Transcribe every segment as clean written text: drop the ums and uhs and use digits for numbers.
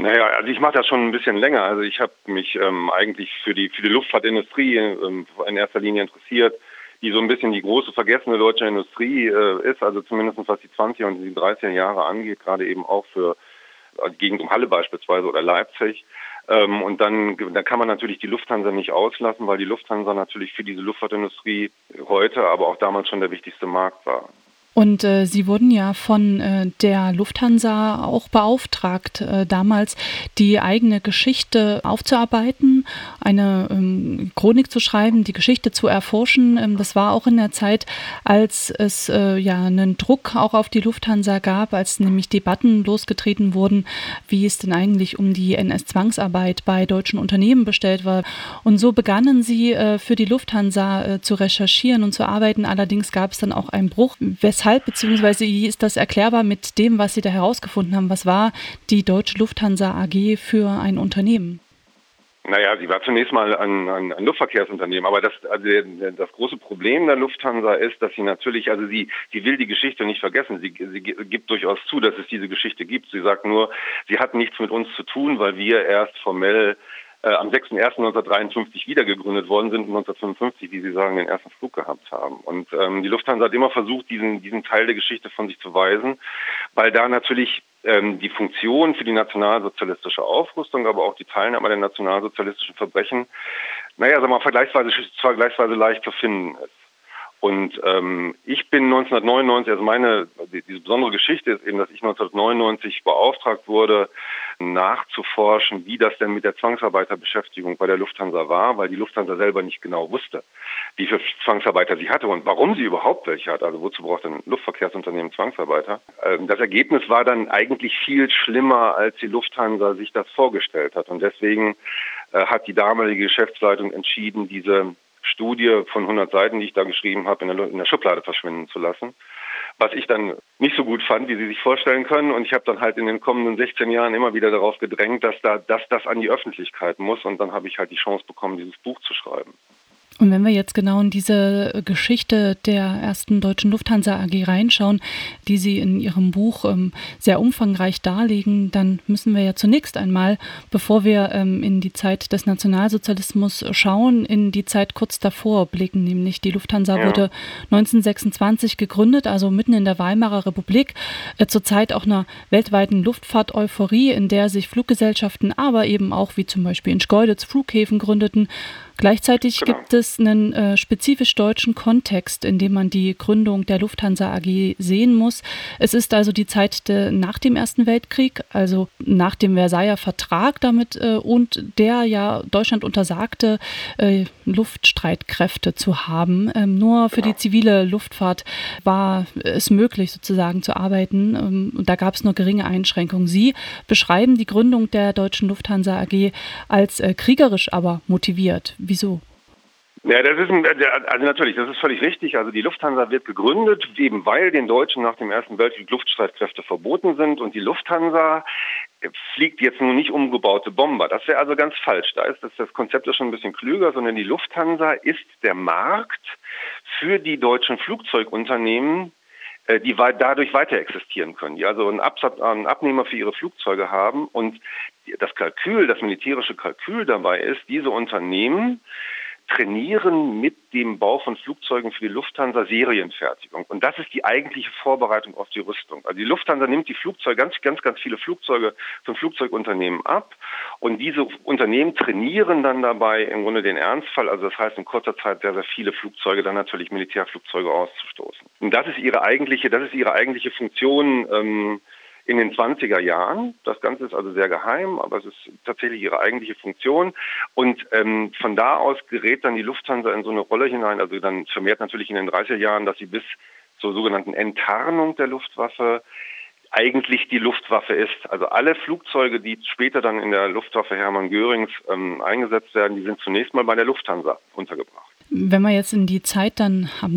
Naja, also ich mache das schon ein bisschen länger. Also ich habe mich eigentlich für die Luftfahrtindustrie in erster Linie interessiert, die so ein bisschen die große vergessene deutsche Industrie ist, also zumindest was die 20er und die 30er Jahre angeht, gerade eben auch für die Gegend um Halle beispielsweise oder Leipzig. Und dann kann man natürlich die Lufthansa nicht auslassen, weil die Lufthansa natürlich für diese Luftfahrtindustrie heute, aber auch damals schon der wichtigste Markt war. Und Sie wurden ja von der Lufthansa auch beauftragt, damals die eigene Geschichte aufzuarbeiten, eine Chronik zu schreiben, die Geschichte zu erforschen. Das war auch in der Zeit, als es einen Druck auch auf die Lufthansa gab, als nämlich Debatten losgetreten wurden, wie es denn eigentlich um die NS-Zwangsarbeit bei deutschen Unternehmen bestellt war. Und so begannen Sie für die Lufthansa zu recherchieren und zu arbeiten. Allerdings gab es dann auch einen Bruch. Weshalb, beziehungsweise wie ist das erklärbar mit dem, was Sie da herausgefunden haben? Was war die Deutsche Lufthansa AG für ein Unternehmen? Naja, sie war zunächst mal ein Luftverkehrsunternehmen, aber das große Problem der Lufthansa ist, dass sie natürlich, also sie will die Geschichte nicht vergessen. Sie gibt durchaus zu, dass es diese Geschichte gibt. Sie sagt nur, sie hat nichts mit uns zu tun, weil wir erst formell am 6.1.1953 wieder gegründet worden sind und 1955, wie Sie sagen, den ersten Flug gehabt haben. Und die Lufthansa hat immer versucht, diesen Teil der Geschichte von sich zu weisen, weil da natürlich die Funktion für die nationalsozialistische Aufrüstung, aber auch die Teilnahme der nationalsozialistischen Verbrechen, vergleichsweise leicht zu finden ist. Und ich bin 1999, also diese besondere Geschichte ist eben, dass ich 1999 beauftragt wurde, nachzuforschen, wie das denn mit der Zwangsarbeiterbeschäftigung bei der Lufthansa war, weil die Lufthansa selber nicht genau wusste, wie viele Zwangsarbeiter sie hatte und warum sie überhaupt welche hat. Also wozu braucht ein Luftverkehrsunternehmen Zwangsarbeiter? Das Ergebnis war dann eigentlich viel schlimmer, als die Lufthansa sich das vorgestellt hat. Und deswegen hat die damalige Geschäftsleitung entschieden, diese Studie von 100 Seiten, die ich da geschrieben habe, in der Schublade verschwinden zu lassen. Was ich dann nicht so gut fand, wie Sie sich vorstellen können. Und ich habe dann halt in den kommenden 16 Jahren immer wieder darauf gedrängt, dass das an die Öffentlichkeit muss. Und dann habe ich halt die Chance bekommen, dieses Buch zu schreiben. Und wenn wir jetzt genau in diese Geschichte der ersten deutschen Lufthansa AG reinschauen, die Sie in Ihrem Buch sehr umfangreich darlegen, dann müssen wir ja zunächst einmal, bevor wir in die Zeit des Nationalsozialismus schauen, in die Zeit kurz davor blicken, nämlich die Lufthansa wurde 1926 gegründet, also mitten in der Weimarer Republik, zur Zeit auch einer weltweiten Luftfahrt-Euphorie, in der sich Fluggesellschaften, aber eben auch wie zum Beispiel in Schkeuditz Flughäfen gründeten. Gleichzeitig gibt es einen spezifisch deutschen Kontext, in dem man die Gründung der Lufthansa AG sehen muss. Es ist also die Zeit nach dem Ersten Weltkrieg, also nach dem Versailler Vertrag damit und der ja Deutschland untersagte, Luftstreitkräfte zu haben. Nur für die zivile Luftfahrt war es möglich, sozusagen zu arbeiten. Und da gab es nur geringe Einschränkungen. Sie beschreiben die Gründung der Deutschen Lufthansa AG als kriegerisch, aber motiviert. Wieso? Ja, das ist völlig richtig. Also die Lufthansa wird gegründet, eben weil den Deutschen nach dem Ersten Weltkrieg Luftstreitkräfte verboten sind. Und die Lufthansa fliegt jetzt nun nicht umgebaute Bomber. Das wäre also ganz falsch. Das Konzept ist schon ein bisschen klüger, sondern die Lufthansa ist der Markt für die deutschen Flugzeugunternehmen, die dadurch weiter existieren können, die also einen Abnehmer für ihre Flugzeuge haben. Und das militärische Kalkül dabei ist, diese Unternehmen trainieren mit dem Bau von Flugzeugen für die Lufthansa Serienfertigung. Und das ist die eigentliche Vorbereitung auf die Rüstung. Also die Lufthansa nimmt die Flugzeuge, ganz viele Flugzeuge von Flugzeugunternehmen ab. Und diese Unternehmen trainieren dann dabei im Grunde den Ernstfall. Also das heißt in kurzer Zeit sehr, sehr viele Flugzeuge, dann natürlich Militärflugzeuge auszustoßen. Und das ist ihre eigentliche Funktion, in den 20er Jahren. Das Ganze ist also sehr geheim, aber es ist tatsächlich ihre eigentliche Funktion. Und von da aus gerät dann die Lufthansa in so eine Rolle hinein, also dann vermehrt natürlich in den 30er Jahren, dass sie bis zur sogenannten Enttarnung der Luftwaffe eigentlich die Luftwaffe ist. Also alle Flugzeuge, die später dann in der Luftwaffe Hermann Görings eingesetzt werden, die sind zunächst mal bei der Lufthansa untergebracht. Wenn wir jetzt in die Zeit dann ab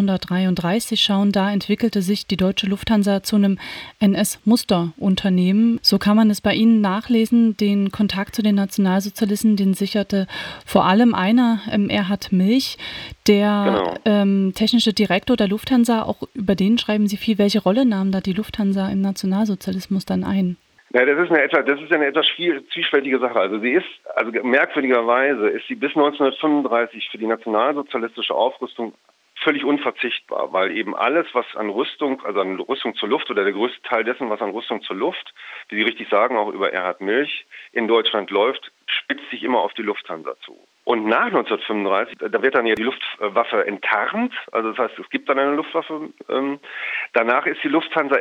1933 schauen, da entwickelte sich die Deutsche Lufthansa zu einem NS-Musterunternehmen. So kann man es bei Ihnen nachlesen. Den Kontakt zu den Nationalsozialisten, den sicherte vor allem einer, Erhard Milch, der technische Direktor der Lufthansa. Auch über den schreiben Sie viel. Welche Rolle nahm da die Lufthansa im Nationalsozialismus dann ein? Ja, das ist ja eine etwas zwiespältige Sache. Also merkwürdigerweise ist sie bis 1935 für die nationalsozialistische Aufrüstung völlig unverzichtbar, weil eben alles, was an Rüstung, also an Rüstung zur Luft oder der größte Teil dessen, was an Rüstung zur Luft, wie Sie richtig sagen, auch über Erhard Milch in Deutschland läuft, spitzt sich immer auf die Lufthansa zu. Und nach 1935, da wird dann ja die Luftwaffe enttarnt, also das heißt, es gibt dann eine Luftwaffe. Danach ist die Lufthansa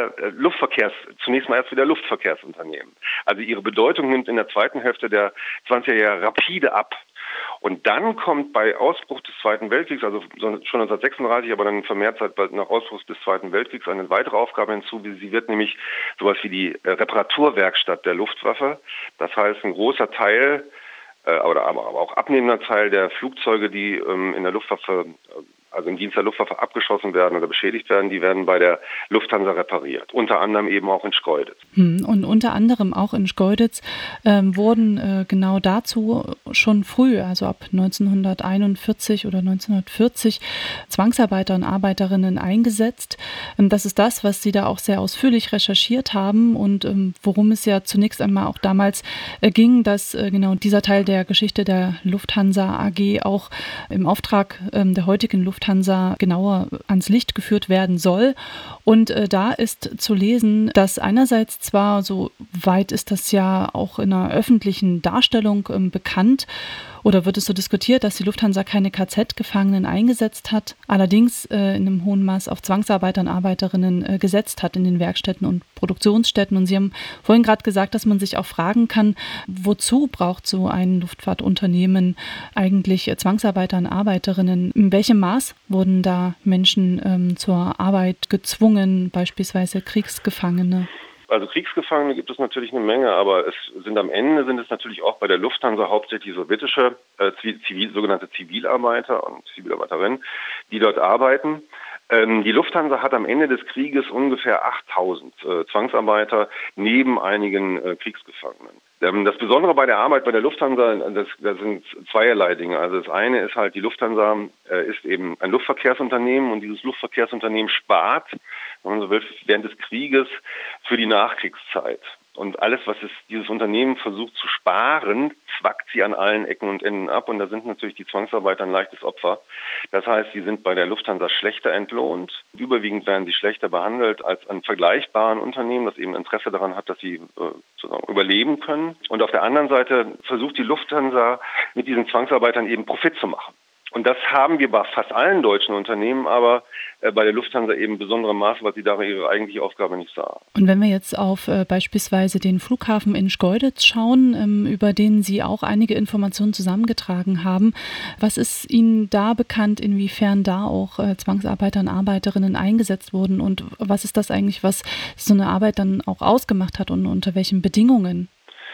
zunächst mal erst wieder Luftverkehrsunternehmen. Also ihre Bedeutung nimmt in der zweiten Hälfte der 20er Jahre rapide ab. Und dann kommt bei Ausbruch des Zweiten Weltkriegs, also schon 1936, aber dann vermehrt nach Ausbruch des Zweiten Weltkriegs eine weitere Aufgabe hinzu. Sie wird nämlich sowas wie die Reparaturwerkstatt der Luftwaffe. Das heißt, ein großer Teil aber auch abnehmender Teil der Flugzeuge, die in der Luftwaffe, also im Dienst der Luftwaffe abgeschossen werden oder beschädigt werden, die werden bei der Lufthansa repariert. Unter anderem eben auch in Schkeuditz. Und unter anderem auch in Schkeuditz wurden genau dazu schon früh, also ab 1941 oder 1940, Zwangsarbeiter und Arbeiterinnen eingesetzt. Das ist das, was Sie da auch sehr ausführlich recherchiert haben und worum es ja zunächst einmal auch damals ging, dass genau dieser Teil der Geschichte der Lufthansa AG auch im Auftrag der heutigen Lufthansa genauer ans Licht geführt werden soll. Und da ist zu lesen, dass einerseits zwar, so weit ist das ja auch in einer öffentlichen Darstellung bekannt, oder wird es so diskutiert, dass die Lufthansa keine KZ-Gefangenen eingesetzt hat, allerdings in einem hohen Maß auf Zwangsarbeiter und Arbeiterinnen gesetzt hat in den Werkstätten und Produktionsstätten. Und Sie haben vorhin gerade gesagt, dass man sich auch fragen kann, wozu braucht so ein Luftfahrtunternehmen eigentlich Zwangsarbeiter und Arbeiterinnen? In welchem Maß wurden da Menschen zur Arbeit gezwungen, beispielsweise Kriegsgefangene? Also Kriegsgefangene gibt es natürlich eine Menge, aber am Ende sind es natürlich auch bei der Lufthansa hauptsächlich sowjetische sogenannte Zivilarbeiter und Zivilarbeiterinnen, die dort arbeiten. Die Lufthansa hat am Ende des Krieges ungefähr 8000 Zwangsarbeiter neben einigen Kriegsgefangenen. Das Besondere bei der Arbeit bei der Lufthansa, das sind zweierlei Dinge. Also das eine ist halt, die Lufthansa ist eben ein Luftverkehrsunternehmen und dieses Luftverkehrsunternehmen spart, wenn man so will, während des Krieges für die Nachkriegszeit. Und alles, was dieses Unternehmen versucht zu sparen, zwackt sie an allen Ecken und Enden ab. Und da sind natürlich die Zwangsarbeiter ein leichtes Opfer. Das heißt, sie sind bei der Lufthansa schlechter entlohnt. Überwiegend werden sie schlechter behandelt als an vergleichbaren Unternehmen, das eben Interesse daran hat, dass sie überleben können. Und auf der anderen Seite versucht die Lufthansa mit diesen Zwangsarbeitern eben Profit zu machen. Und das haben wir bei fast allen deutschen Unternehmen, aber bei der Lufthansa eben in besonderem Maße, weil sie da ihre eigentliche Aufgabe nicht sah. Und wenn wir jetzt auf beispielsweise den Flughafen in Schkeuditz schauen, über den Sie auch einige Informationen zusammengetragen haben, was ist Ihnen da bekannt, inwiefern da auch Zwangsarbeiter und Arbeiterinnen eingesetzt wurden und was ist das eigentlich, was so eine Arbeit dann auch ausgemacht hat und unter welchen Bedingungen?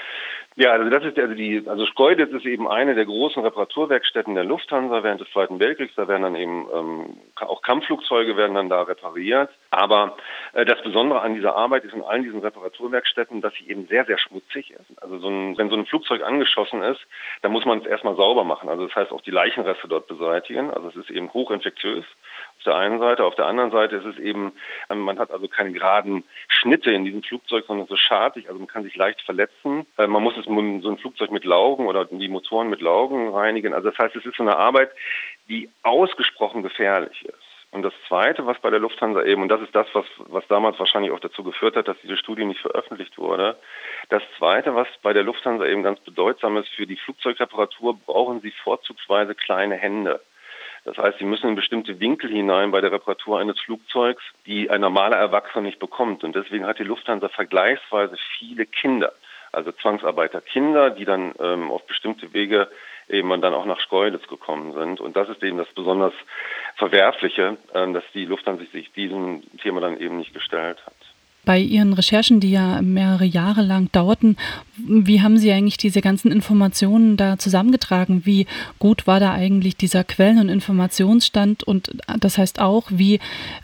Ja, also Schkeuditz ist eben eine der großen Reparaturwerkstätten der Lufthansa während des Zweiten Weltkriegs. Da werden dann eben auch Kampfflugzeuge werden dann da repariert. Aber das Besondere an dieser Arbeit ist in allen diesen Reparaturwerkstätten, dass sie eben sehr, sehr schmutzig ist. Also wenn so ein Flugzeug angeschossen ist, dann muss man es erstmal sauber machen. Also das heißt auch die Leichenreste dort beseitigen. Also es ist eben hochinfektiös. Auf der einen Seite. Auf der anderen Seite ist es eben, man hat also keine geraden Schnitte in diesem Flugzeug, sondern so schartig, also man kann sich leicht verletzen. Man muss so ein Flugzeug mit Laugen oder die Motoren mit Laugen reinigen. Also das heißt, es ist so eine Arbeit, die ausgesprochen gefährlich ist. Und das Zweite, was bei der Lufthansa eben, und das ist das, was damals wahrscheinlich auch dazu geführt hat, dass diese Studie nicht veröffentlicht wurde, das Zweite, was bei der Lufthansa eben ganz bedeutsam ist, für die Flugzeugreparatur brauchen sie vorzugsweise kleine Hände. Das heißt, sie müssen in bestimmte Winkel hinein bei der Reparatur eines Flugzeugs, die ein normaler Erwachsener nicht bekommt. Und deswegen hat die Lufthansa vergleichsweise viele Kinder, also Zwangsarbeiterkinder, die dann auf bestimmte Wege eben dann auch nach Schkeuditz gekommen sind. Und das ist eben das besonders Verwerfliche, dass die Lufthansa sich diesem Thema dann eben nicht gestellt hat. Bei Ihren Recherchen, die ja mehrere Jahre lang dauerten, wie haben Sie eigentlich diese ganzen Informationen da zusammengetragen? Wie gut war da eigentlich dieser Quellen- und Informationsstand? Und das heißt auch, wie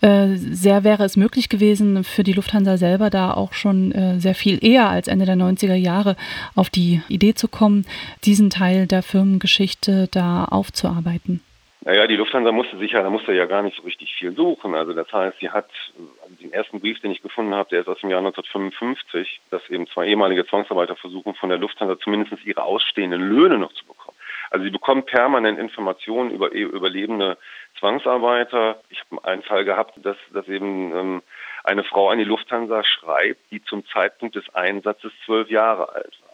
sehr wäre es möglich gewesen, für die Lufthansa selber da auch schon sehr viel eher als Ende der 90er Jahre auf die Idee zu kommen, diesen Teil der Firmengeschichte da aufzuarbeiten? Naja, die Lufthansa musste ja gar nicht so richtig viel suchen. Also das heißt, sie hat den ersten Brief, den ich gefunden habe, der ist aus dem Jahr 1955, dass eben 2 ehemalige Zwangsarbeiter versuchen, von der Lufthansa zumindest ihre ausstehenden Löhne noch zu bekommen. Also sie bekommen permanent Informationen über überlebende Zwangsarbeiter. Ich habe einen Fall gehabt, dass eben eine Frau an die Lufthansa schreibt, die zum Zeitpunkt des Einsatzes 12 Jahre alt war.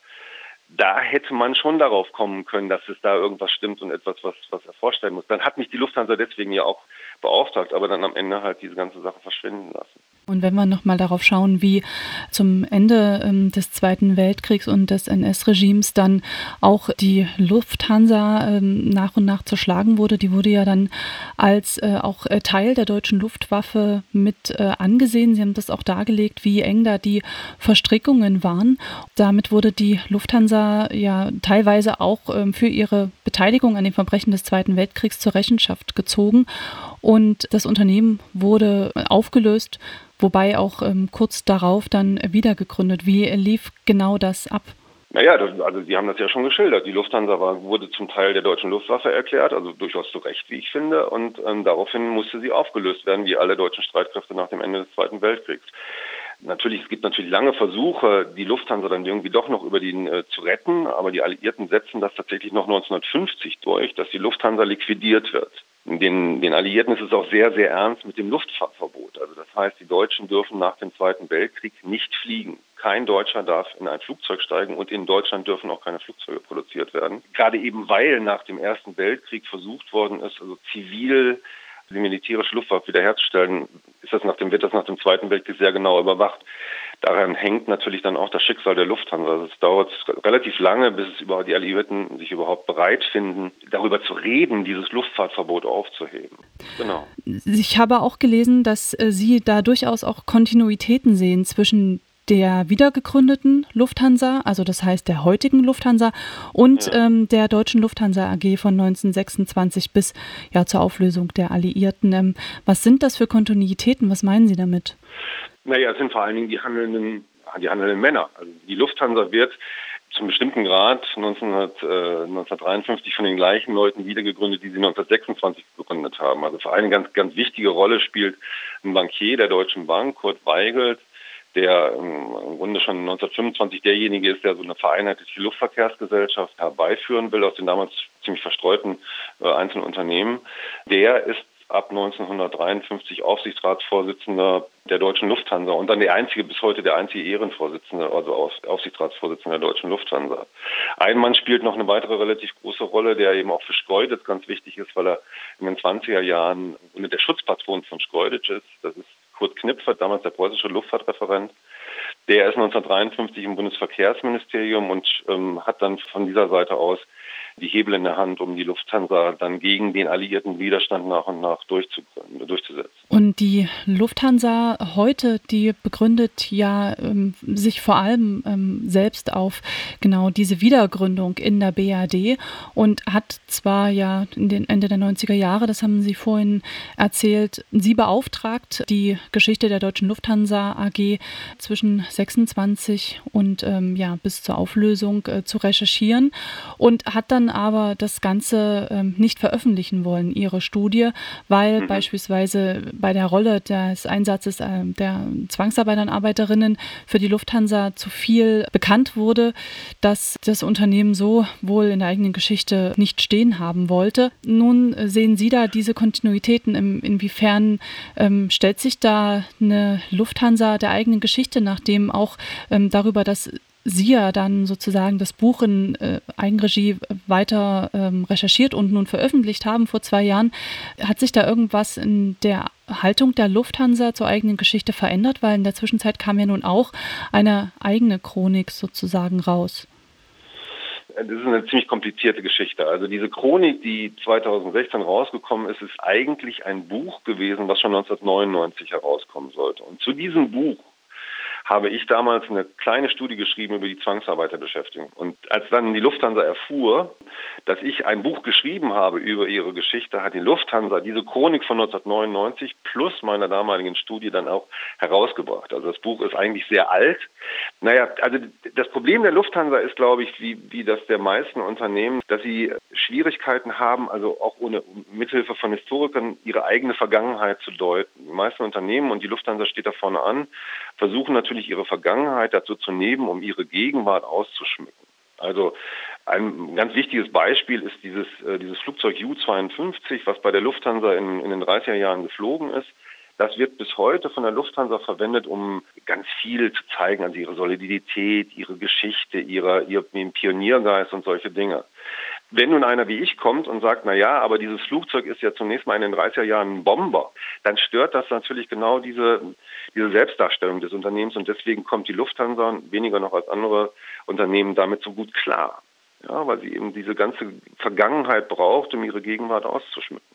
Da hätte man schon darauf kommen können, dass es da irgendwas stimmt und etwas, was erforscht werden muss. Dann hat mich die Lufthansa deswegen ja auch beauftragt, aber dann am Ende halt diese ganze Sache verschwinden lassen. Und wenn wir nochmal darauf schauen, wie zum Ende des Zweiten Weltkriegs und des NS-Regimes dann auch die Lufthansa nach und nach zerschlagen wurde, die wurde ja dann als auch Teil der deutschen Luftwaffe mit angesehen. Sie haben das auch dargelegt, wie eng da die Verstrickungen waren. Damit wurde die Lufthansa ja teilweise auch für ihre Beteiligung an den Verbrechen des Zweiten Weltkriegs zur Rechenschaft gezogen. Und das Unternehmen wurde aufgelöst, wobei auch kurz darauf dann wieder gegründet. Wie lief genau das ab? Naja, also Sie haben das ja schon geschildert. Die Lufthansa wurde zum Teil der deutschen Luftwaffe erklärt, also durchaus zu Recht, wie ich finde. Und daraufhin musste sie aufgelöst werden, wie alle deutschen Streitkräfte nach dem Ende des Zweiten Weltkriegs. Es gibt natürlich lange Versuche, die Lufthansa dann irgendwie doch noch zu retten, aber die Alliierten setzen das tatsächlich noch 1950 durch, dass die Lufthansa liquidiert wird. Den Alliierten ist es auch sehr, sehr ernst mit dem Luftfahrtverbot. Also das heißt, die Deutschen dürfen nach dem Zweiten Weltkrieg nicht fliegen. Kein Deutscher darf in ein Flugzeug steigen und in Deutschland dürfen auch keine Flugzeuge produziert werden. Gerade eben, weil nach dem Ersten Weltkrieg versucht worden ist, also zivil die militärische Luftwaffe wiederherzustellen, wird das nach dem Zweiten Weltkrieg sehr genau überwacht. Daran hängt natürlich dann auch das Schicksal der Lufthansa. Also es dauert relativ lange, bis die Alliierten sich überhaupt bereit finden, darüber zu reden, dieses Luftfahrtverbot aufzuheben. Genau. Ich habe auch gelesen, dass Sie da durchaus auch Kontinuitäten sehen zwischen der wiedergegründeten Lufthansa, also das heißt der heutigen Lufthansa und der Deutschen Lufthansa AG von 1926 bis zur Auflösung der Alliierten. Was sind das für Kontinuitäten? Was meinen Sie damit? Naja, es sind vor allen Dingen die handelnden Männer. Also die Lufthansa wird zum bestimmten Grad 1953 von den gleichen Leuten wiedergegründet, die sie 1926 gegründet haben. Also vor allem eine ganz, ganz wichtige Rolle spielt ein Bankier der Deutschen Bank, Kurt Weigelt, der im Grunde schon 1925 derjenige ist, der so eine vereinheitliche Luftverkehrsgesellschaft herbeiführen will aus den damals ziemlich verstreuten einzelnen Unternehmen. Der ist ab 1953 Aufsichtsratsvorsitzender der Deutschen Lufthansa und dann bis heute der einzige Ehrenvorsitzende, also Aufsichtsratsvorsitzender der Deutschen Lufthansa. Ein Mann spielt noch eine weitere relativ große Rolle, der eben auch für Schkeuditz ganz wichtig ist, weil er in den 20er Jahren der Schutzpatron von Schkeuditz ist. Das ist Kurt Knipfer, damals der preußische Luftfahrtreferent. Der ist 1953 im Bundesverkehrsministerium und hat dann von dieser Seite aus die Hebel in der Hand, um die Lufthansa dann gegen den alliierten Widerstand nach und nach durchzusetzen. Und die Lufthansa heute, die begründet ja sich vor allem selbst auf genau diese Wiedergründung in der BRD und hat zwar ja in den Ende der 90er Jahre, das haben Sie vorhin erzählt, sie beauftragt, die Geschichte der Deutschen Lufthansa AG zwischen 26 und bis zur Auflösung zu recherchieren und hat dann aber das Ganze nicht veröffentlichen wollen, ihre Studie, weil beispielsweise bei der Rolle des Einsatzes der Zwangsarbeiter und Arbeiterinnen für die Lufthansa zu viel bekannt wurde, dass das Unternehmen so wohl in der eigenen Geschichte nicht stehen haben wollte. Nun sehen Sie da diese Kontinuitäten. Inwiefern stellt sich da eine Lufthansa der eigenen Geschichte, nachdem auch darüber, dass Sie ja dann sozusagen das Buch in Eigenregie weiter recherchiert und nun veröffentlicht haben vor 2 Jahren. Hat sich da irgendwas in der Haltung der Lufthansa zur eigenen Geschichte verändert? Weil in der Zwischenzeit kam ja nun auch eine eigene Chronik sozusagen raus. Das ist eine ziemlich komplizierte Geschichte. Also diese Chronik, die 2016 rausgekommen ist, ist eigentlich ein Buch gewesen, was schon 1999 herauskommen sollte. Und zu diesem Buch habe ich damals eine kleine Studie geschrieben über die Zwangsarbeiterbeschäftigung. Und als dann die Lufthansa erfuhr, dass ich ein Buch geschrieben habe über ihre Geschichte, hat die Lufthansa diese Chronik von 1999 plus meiner damaligen Studie dann auch herausgebracht. Also das Buch ist eigentlich sehr alt, Naja, also das Problem der Lufthansa ist, glaube ich, wie das der meisten Unternehmen, dass sie Schwierigkeiten haben, also auch ohne Mithilfe von Historikern, ihre eigene Vergangenheit zu deuten. Die meisten Unternehmen, und die Lufthansa steht da vorne an, versuchen natürlich ihre Vergangenheit dazu zu nehmen, um ihre Gegenwart auszuschmücken. Also ein ganz wichtiges Beispiel ist dieses Flugzeug Ju-52, was bei der Lufthansa in den 30er Jahren geflogen ist. Das wird bis heute von der Lufthansa verwendet, um ganz viel zu zeigen, also ihre Solidität, ihre Geschichte, ihren Pioniergeist und solche Dinge. Wenn nun einer wie ich kommt und sagt, na ja, aber dieses Flugzeug ist ja zunächst mal in den 30er Jahren ein Bomber, dann stört das natürlich genau diese Selbstdarstellung des Unternehmens, und deswegen kommt die Lufthansa weniger noch als andere Unternehmen damit so gut klar. Ja, weil sie eben diese ganze Vergangenheit braucht, um ihre Gegenwart auszuschmücken.